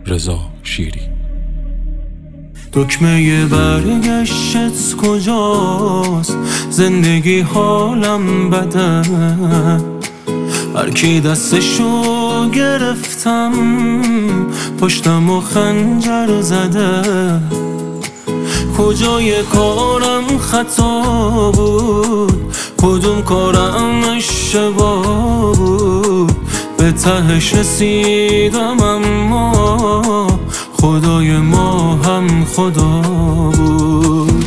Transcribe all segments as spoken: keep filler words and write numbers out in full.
رضا شیری. دکمه برگشتت کجاست؟ زندگی حالم بده، هر کی دستشو گرفتم پشتم و خنجر زده. کجای کارم خطا بود، کدوم کارم اشتباه بود؟ به تهش رسیدم اما خدای ما هم خدا بود.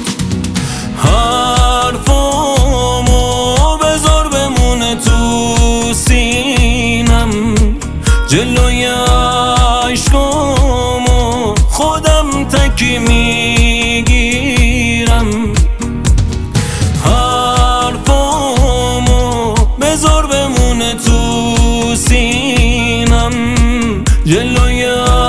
حرفامو بذار بمونه تو سینم، جلوی عشقامو خودم تکی میگیرم. حرفامو بذار بمونه تو سینم، جلوی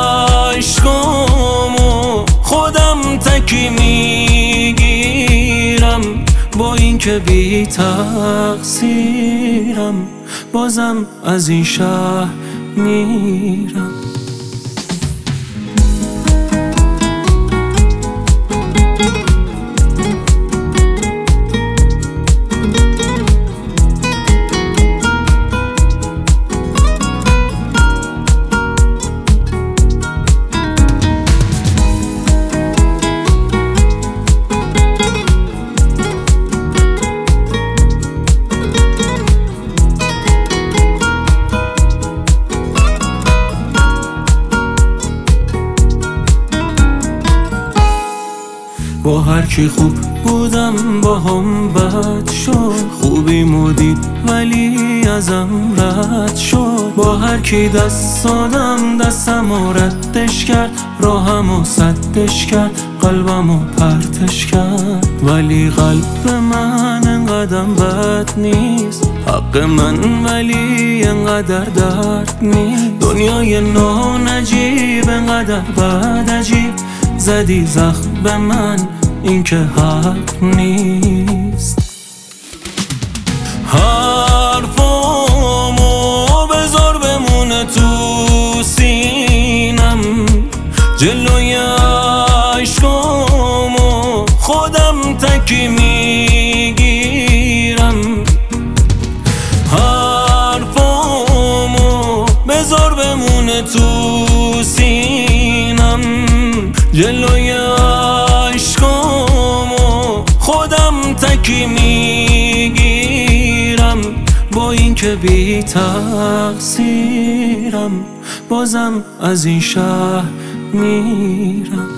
عشقامو خودم تکی میگیرم. با این که بی تقصیرم بازم از این شهر میرم. با هر کی خوب بودم با هم بد شد، خوبی مدید ولی ازم رد شد. با هر کی دست دادم دستم و ردش کرد، راهم و سدش کرد، قلبم و پرتش کرد. ولی قلب من انقدر بد نیست، حق من ولی انقدر درد نیست. دنیای نانجیب انقدر بد عجیب، زدی زخم به من این که حق نیست. حرفامو بذار بمونه تو سینم، جلوی عشقامو خودم تکی میگیرم. حرفامو بذار بمونه تو سینم، جلوی عشقامو خودم تکی میگیرم. با این که بی تقصیرم بازم از این شهر میرم.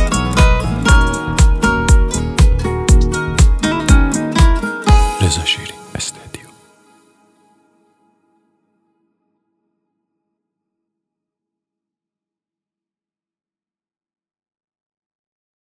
رضا شیری.